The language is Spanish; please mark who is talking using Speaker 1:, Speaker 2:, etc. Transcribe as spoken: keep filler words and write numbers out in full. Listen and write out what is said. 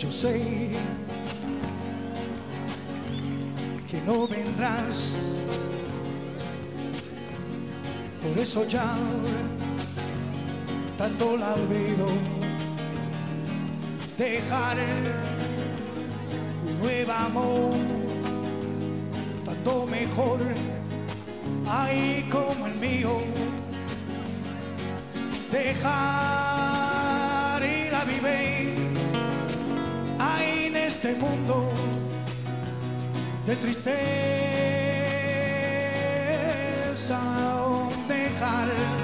Speaker 1: Yo sé que no vendrás, por eso ya tanto la olvido. Dejar un nuevo amor, tanto mejor, ahí como el mío. Dejar ir a vivir ahí en este mundo de tristeza. Dejar